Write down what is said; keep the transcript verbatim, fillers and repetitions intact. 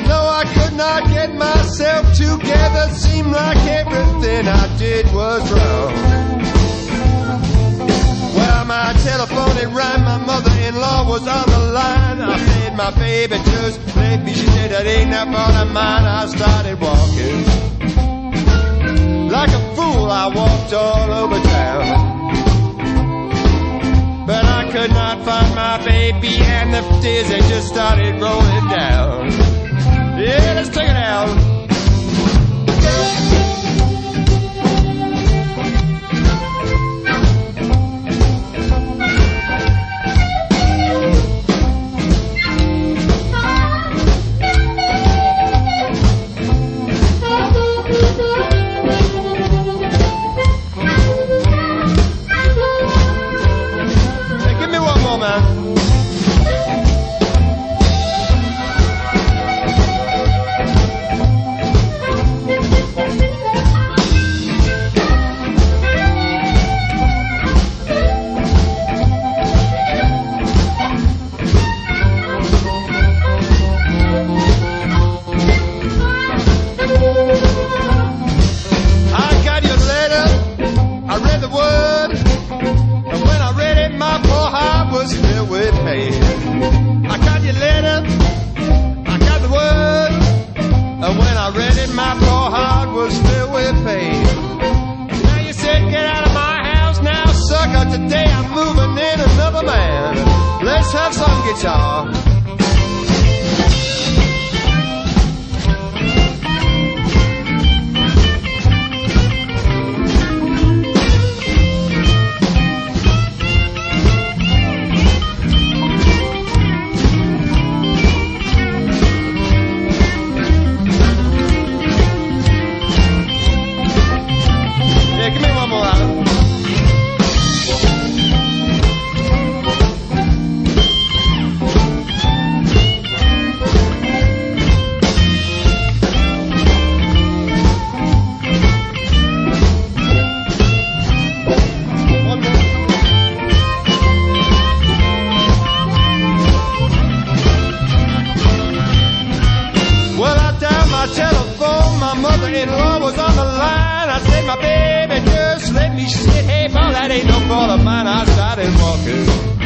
And though I could not get myself together, seemed like everything I did was wrong. Well, my telephone had rang, my mother-in-law was on the line. I said, my baby just let me. She said, that ain't that fault of mine. I started walking. Like a fool, I walked all over town. But I could not find my baby, and the tears, they just started rolling down. Yeah, let's take it out. My baby just let me sit. Hey, boy, that ain't no fault of mine. I started walking.